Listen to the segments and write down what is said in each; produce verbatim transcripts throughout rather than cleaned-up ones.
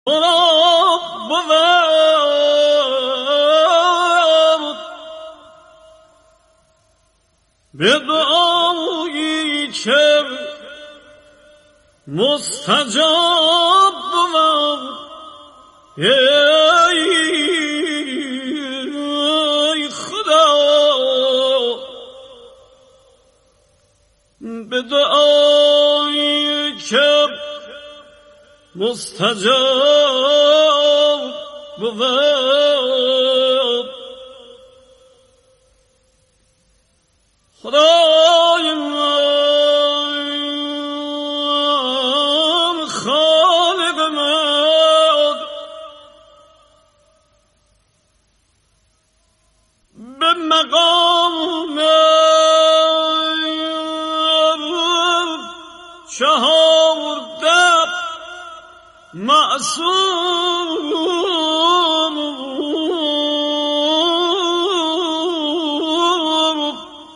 خراب بود به دعایی که مستجاب بود. ای خدا به دعایی که مستجاب بود، خدای من، خالق من، به مقام چهارده معصوم،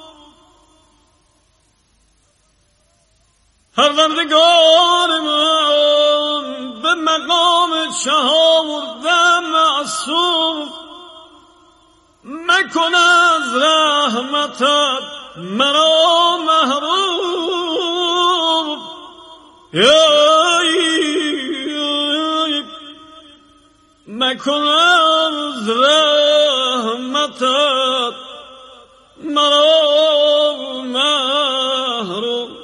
پروردگار من، به مقام چهارده معصوم مکن از رحمتت مرا محروم. مکن از رحمتت مرا محروم.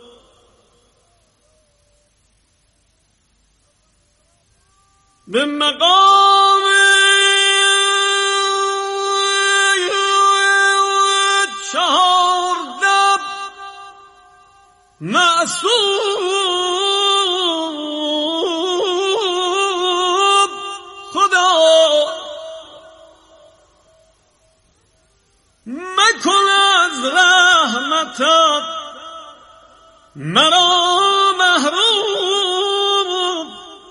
به مقام چهارده معصوم خدا مکن از رحمتت مرا محروم.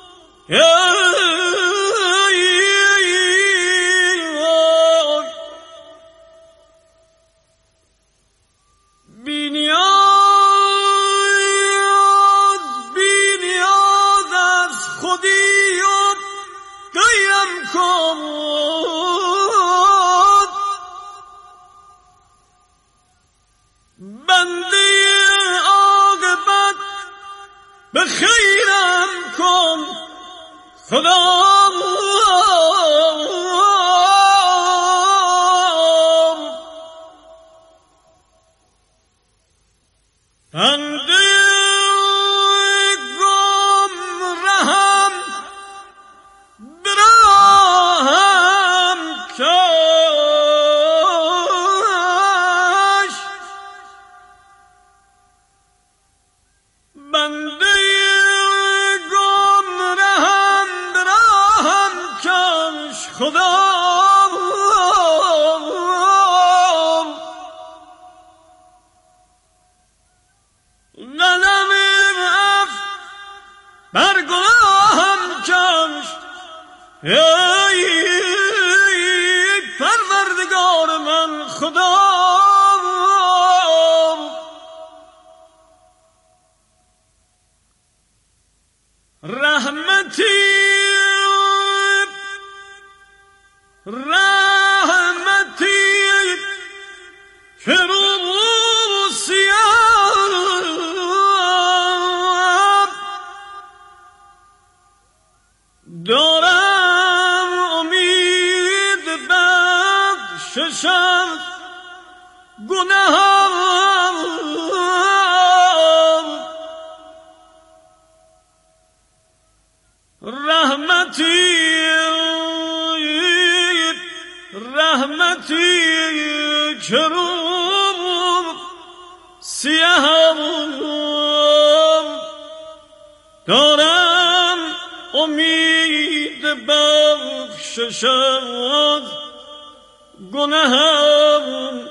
بنده عاقبت به خیرم کن خدا. بنده گمرهم براهم کش، بنده گمرهم براهم کش خدا. قلم عفو بر گناهم کش ای پروردگار من خدا. رحمتی رحمتی که دارم امید بخششم گناهم. رحمتی رحمتی که رو سیاهم دارم امید بخششم گناهم.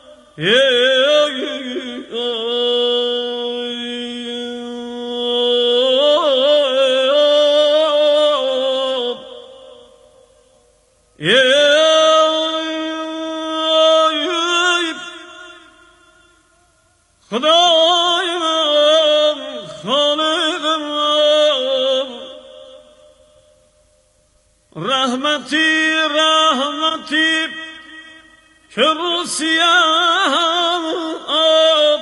خدای من، خالق من، رحمتی رحمتی که رو سیاه آب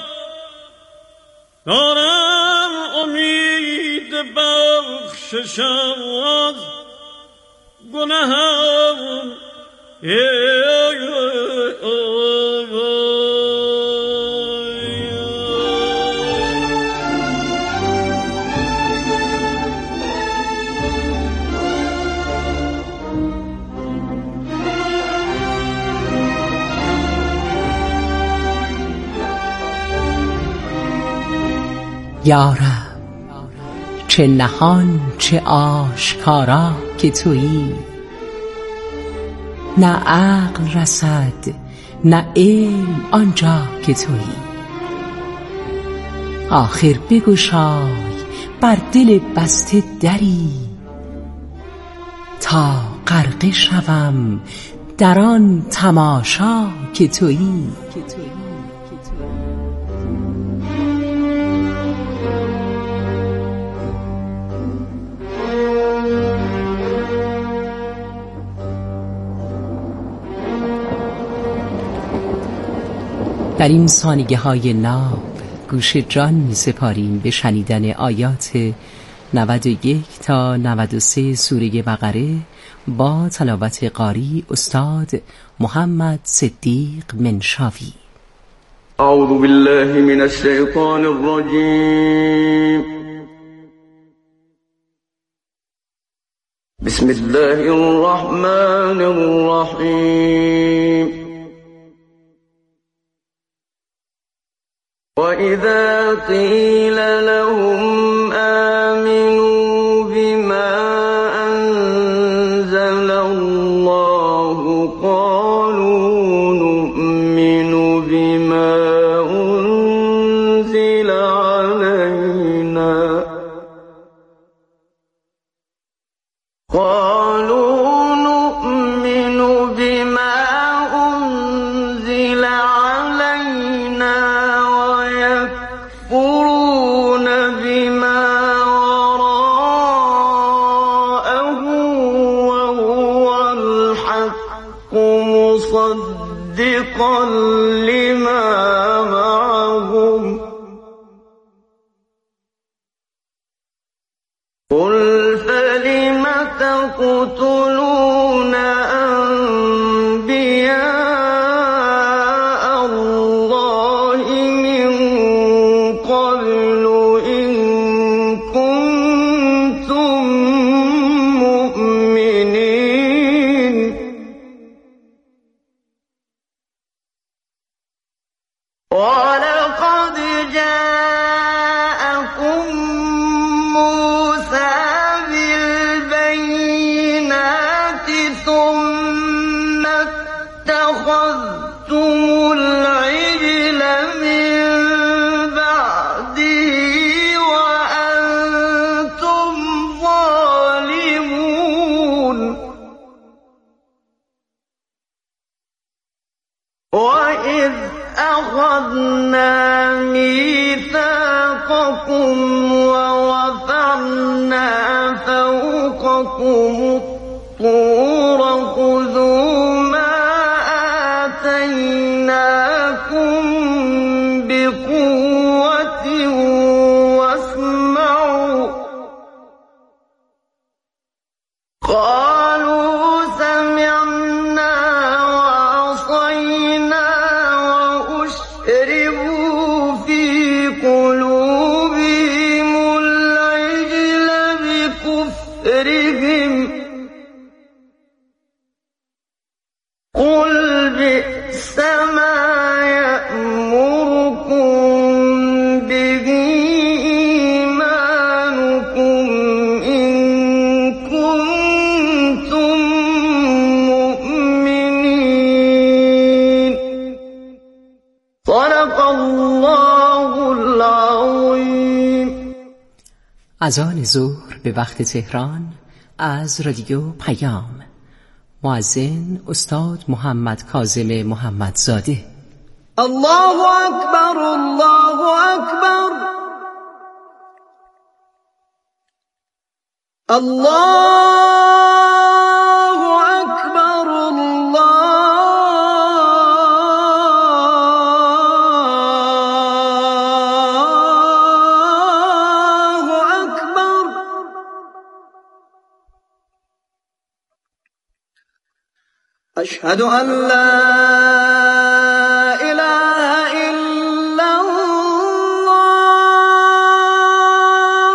دارم امید بخشش از گناهم. یا رب، چه نهان چه آشکارا که تویی، نه عقل رسد نه علم آنجا که تویی. آخر بگشای بر دل بسته دری، تا غرقه شوم در آن تماشا که تویی. در این ثانیه های ناب گوش جان می سپاریم به شنیدن آیات نود و یک تا نود و سه سوره بقره با تلاوت قاری استاد محمد صدیق منشاوی. اعوذ بالله من الشیطان الرجیم. بسم الله الرحمن الرحیم. وَإِذَا قِيلَ لَهُمْ آمِنُوا بِمَا أَنزَلَ اللَّهُ قَالُوا نُؤْمِنُ بِمَا أُنزِلَ عَلَيْنَا قَالُوا نُؤْمِنُ بِمَا أُنزِلَ عَلَيْنَا يكفرون بما وراءه وهو الحق مصدقا لما معهم قل فلم تقتلون أنبياء الله من قبل إن كنتم مؤمنين ولقد جاءكم موسى بالبينات ثم اتخذتم العجل من بعده وأنتم ظالمون وإذ أخذنا ميثاقكم ووضعنا فوقكم الطور خذوا ما آتيناكم بقوة واسمعوا قالوا سمعنا وعصينا وأشربوا في قلوبهم العجل بكفرهم قل بئس ما يأمركم به إيمانكم إن كنتم مؤمنين صدق الله العظیم. اذان ظهر به وقت تهران از رادیو پیام. مؤذن استاد محمد کاظم محمدزاده. الله اکبر الله اکبر الله أشهد أن لا إله إلا الله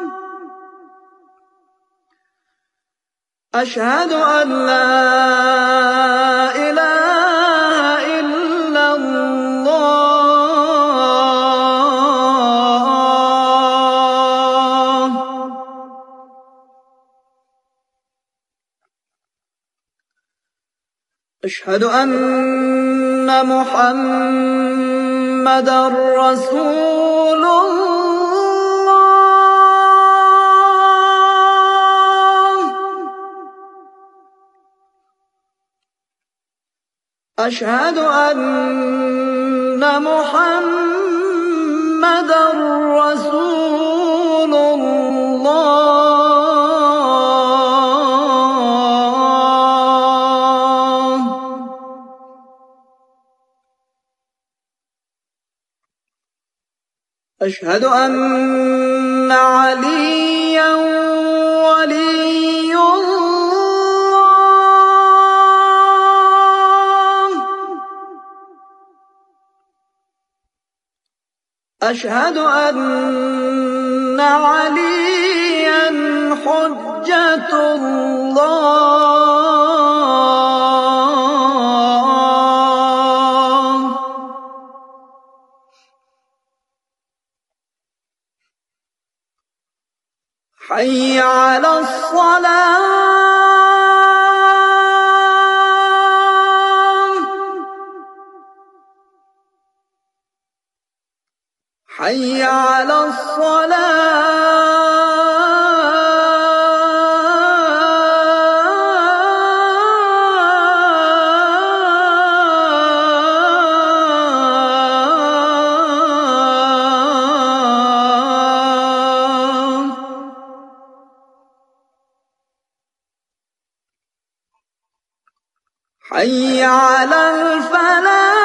أشهد أن لا إله إلا الله أشهد أن محمدًا رسول الله أشهد أن محمدًا رسول الله أشهد أن عليًّا ولي الله أشهد أن عليًّا حجة الله حي على الصلاة حي على الصلاة حي على الفلاح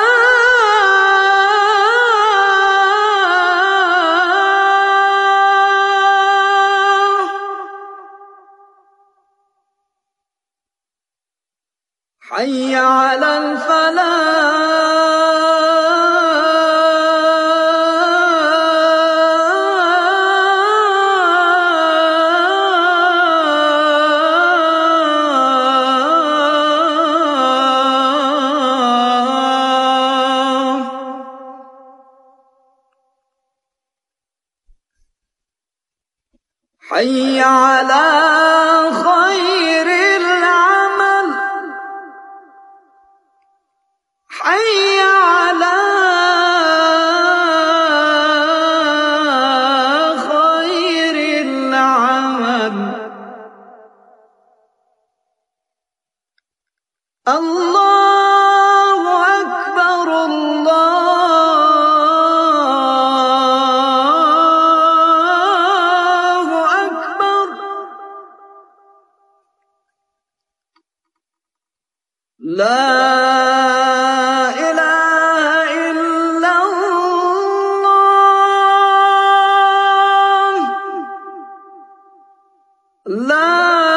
حي على الفلاح حي على خير العمل حي على خير العمل الله أكبر الله أكبر لا إله إلا الله لا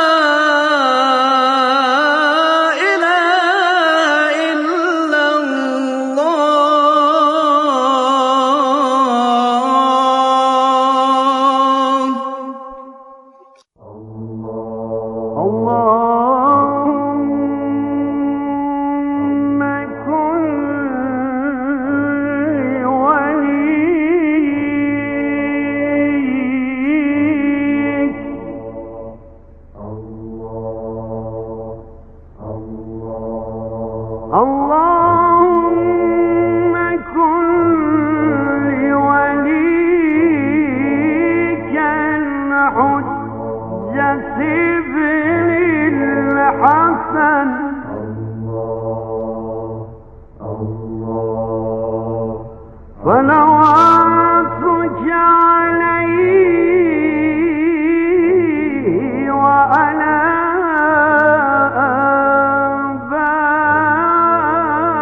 إله إلا الله اللهم كن لي وليك اللهم كن لوليك الحجة ابن الحسن صلواتك عليه وعلى آبائه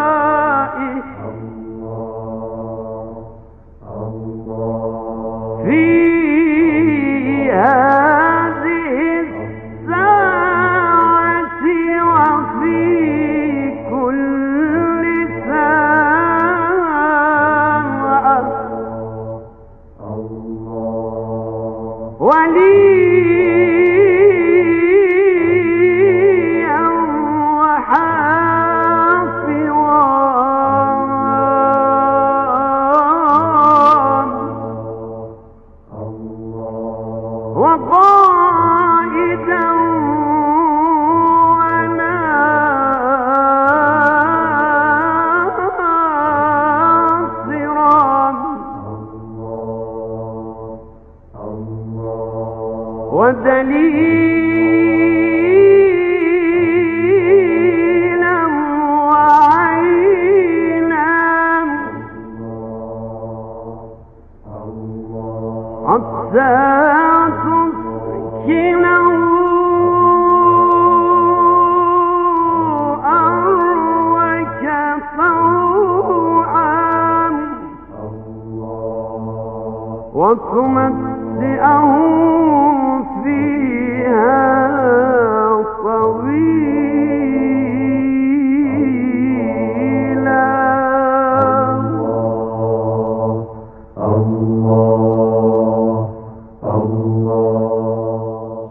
وتمتعهم فيها طويلا. الله الله.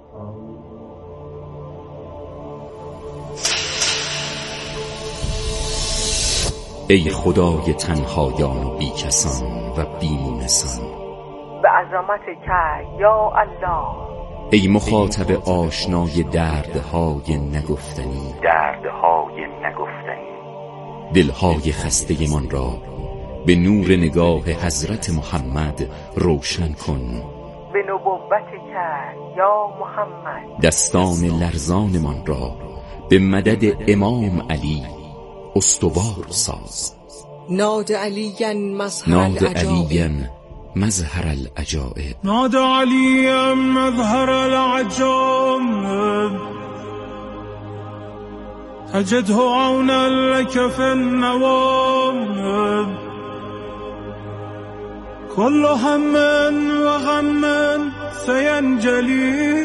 ای خدای تنهایان و بیکسان و بیمونسان، به عظمتک یا الله. ای مخاطب آشنای دردهای نگفتنی دردهای نگفتنی دلهای خسته من را به نور نگاه حضرت محمد روشن کن. به نبوتک یا محمد دستان لرزان من را به مدد امام علی استوار ساز. ناد علیاً مظهر ناد العجائب علیاً مظهر العجائب نادى عليا مظهر العجائب تجده عونا لك في النوائب كل هم وغم سينجلي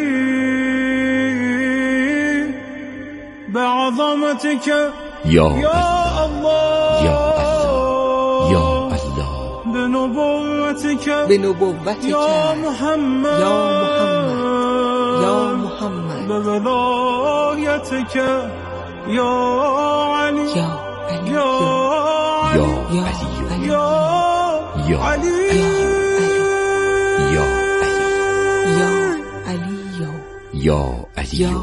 بعظمتك یا يا الله یا الله یا الله بنبوتك به نبوتک يا محمد یا محمد یا محمد بولايتك يا علي یا علی يا یا علي یا علی علی يا یا علي یا یا علی یا علی یا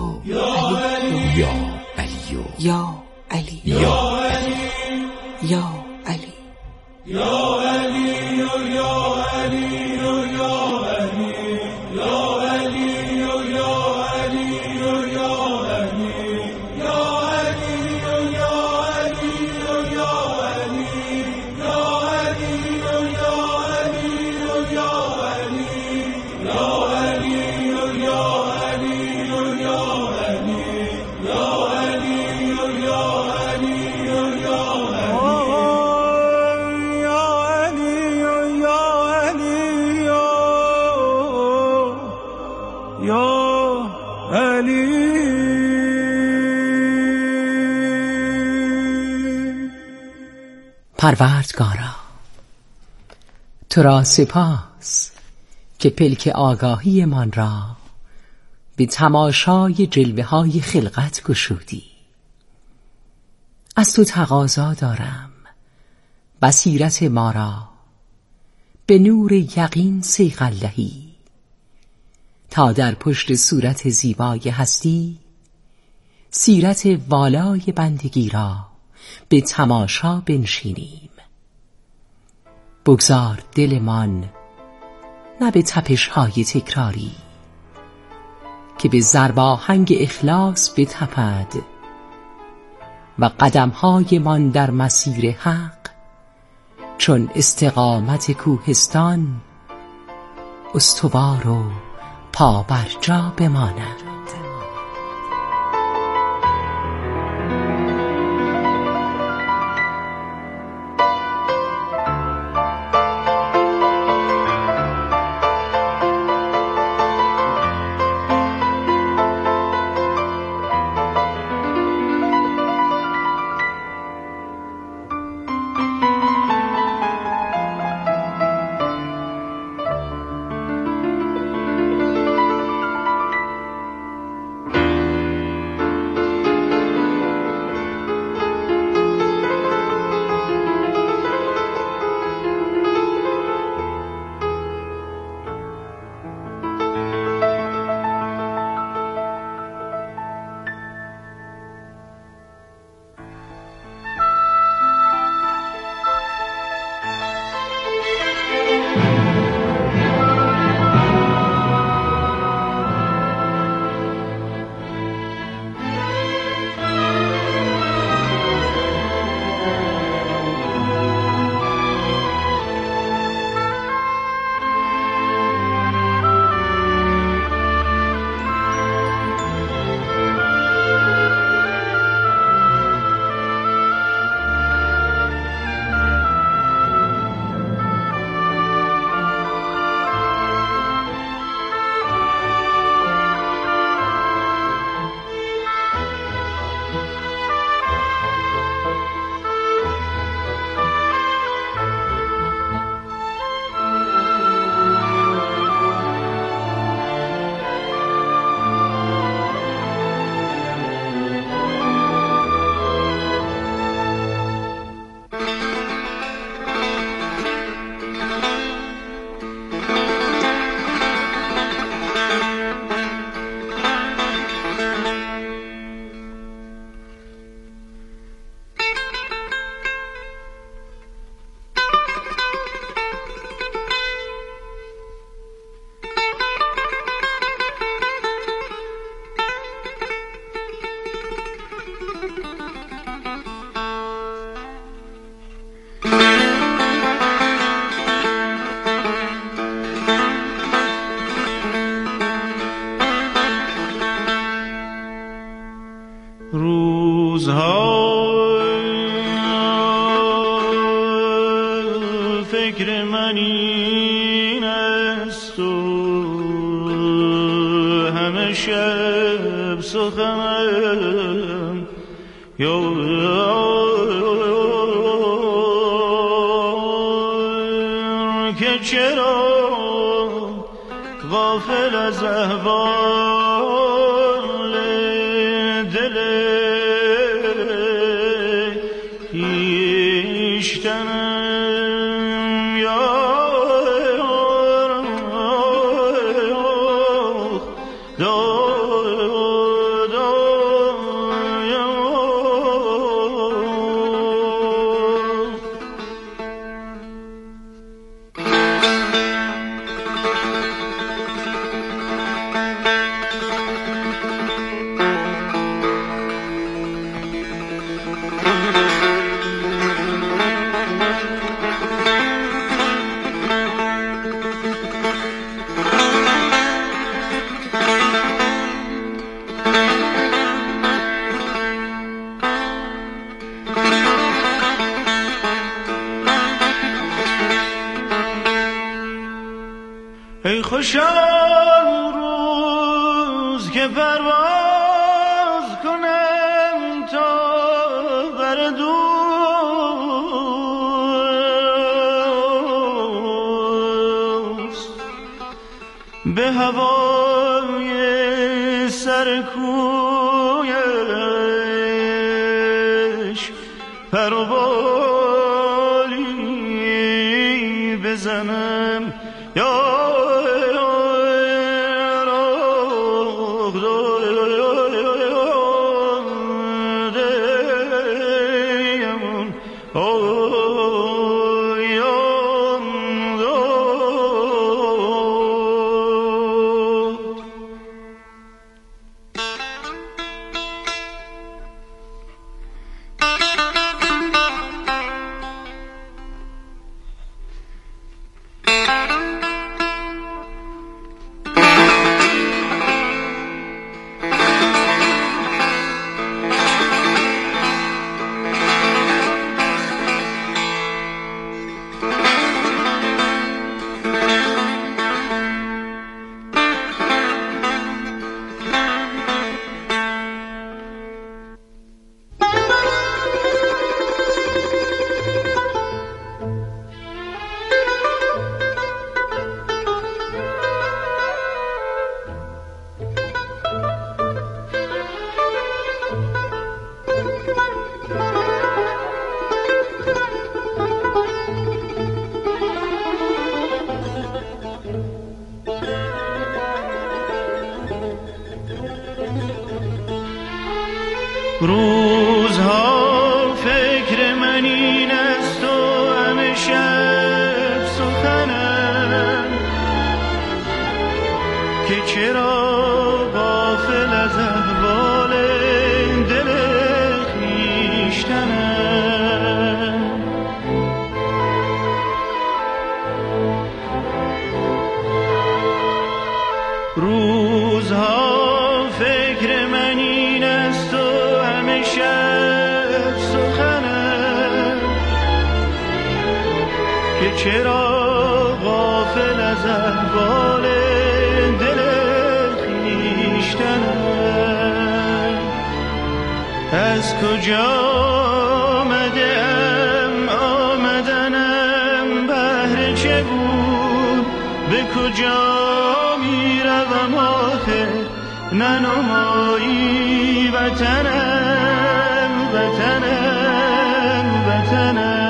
یا علی یا علی یا یا علی پروردگارا، تو را سپاس که پلک آگاهی من را به تماشای جلوه های خلقت گشودی. از تو تقاضا دارم بصیرت ما را به نور یقین صیقل دهی تا در پشت صورت زیبای هستی سیرت والای بندگی را به تماشا بنشینیم. بگذار دلمان نه به تپش های تکراری که به ضرباهنگ اخلاص بتپد و قدم های من در مسیر حق چون استقامت کوهستان استوار و پا بر جا بماند. روزها فکر من این است و همه شب سخنم یا که چرا غافل از احوال دل خویشتنم یا ای خوشا روز که پرواز کنم تا بر دوست به هوای سرکویش پروبالی بزنم یا روزها فکر من این است و همه شب سخنم که چرا غافل از احوال دل خویشتنم روزها فکر من این است و شب سخنم که چرا غافل از احوال دل خویشتنم از کجا آمدم آمدنم بهر چه بود به کجا می روم آخر ننمایی وطنم وطنم وطنم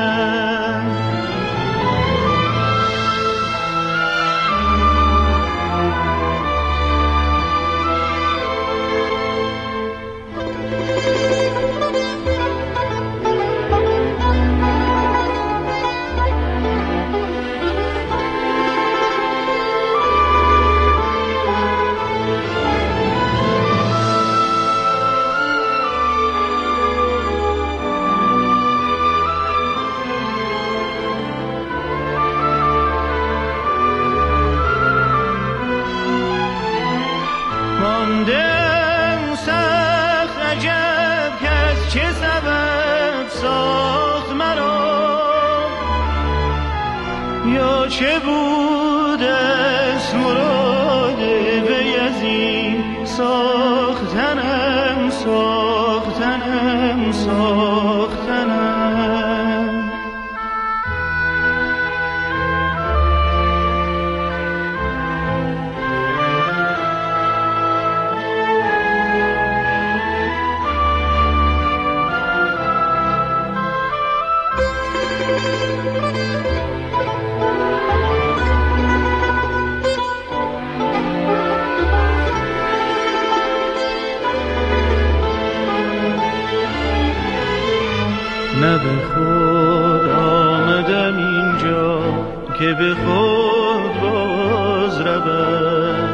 چه بود است مراد وی از این ساختنم ساختنم ساختنم. نه به خود آمدم اینجا که به خود باز رود،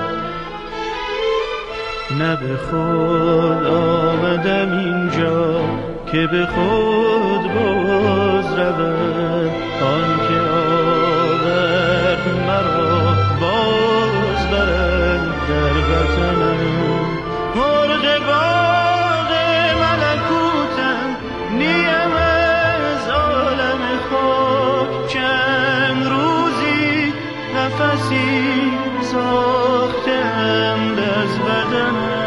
نه به خود آمدم اینجا که به خود باز رود. آن که آورد مرا باز برد در وطنم. مرغ باغ ملکوتم، نیم از عالم خاک، چند روزی نفسی ساختند از بدنم.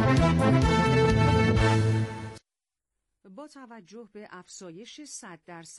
با توجه به افزایش صد درصد